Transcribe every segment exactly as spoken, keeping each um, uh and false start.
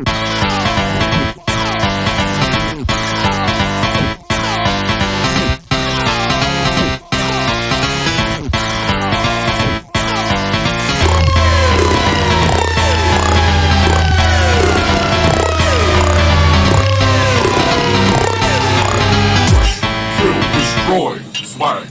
Destroy, swag.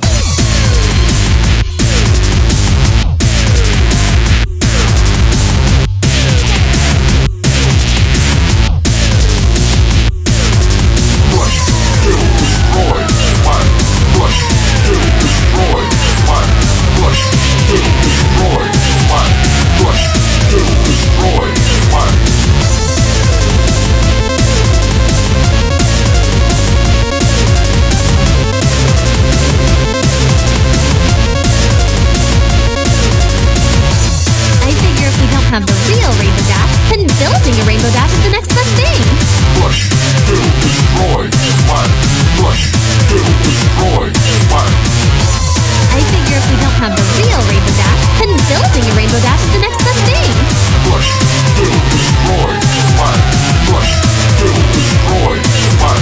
Have the real Rainbow Dash, then building a Rainbow Dash is the next best thing. Rush, kill, destroy, swag. Rush, kill, destroy, swag. I figure if we don't have the real Rainbow Dash, then building a Rainbow Dash is the next best thing. Rush, kill, destroy, swag. Rush, kill, destroy, swag.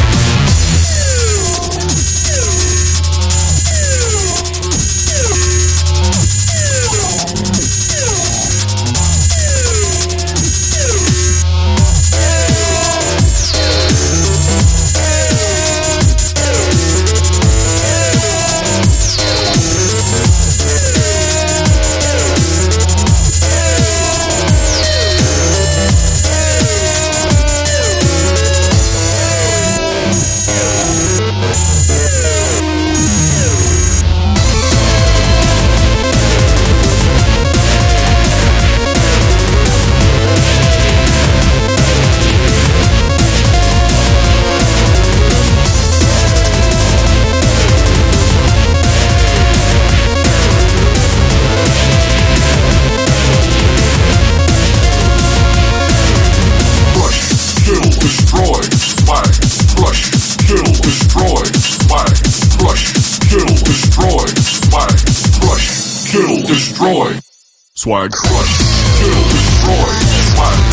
Destroy, swag. Crush, kill, destroy, swag. Crush, kill, destroy, swag. Crush, kill, destroy. Swag, crush, kill, destroy, swag.